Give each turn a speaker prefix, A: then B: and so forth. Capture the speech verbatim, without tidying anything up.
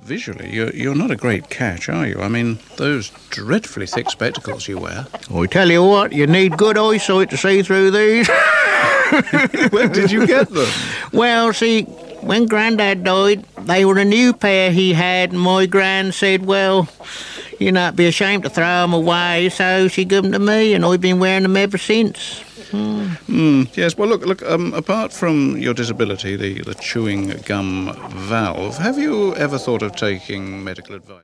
A: visually, you're, you're not a great catch, are you? I mean, those dreadfully thick spectacles you wear.
B: I tell you what, you need good eyesight to see through these.
A: Where did you get them?
B: Well, see, when Grandad died, they were a new pair he had, and my Gran said, well, you know, it'd be a shame to throw them away, so she gave them to me, and I've been wearing them ever since.
A: Hmm. Mm, yes, well, look, look. Um, apart from your disability, the, the chewing gum valve, have you ever thought of taking medical advice?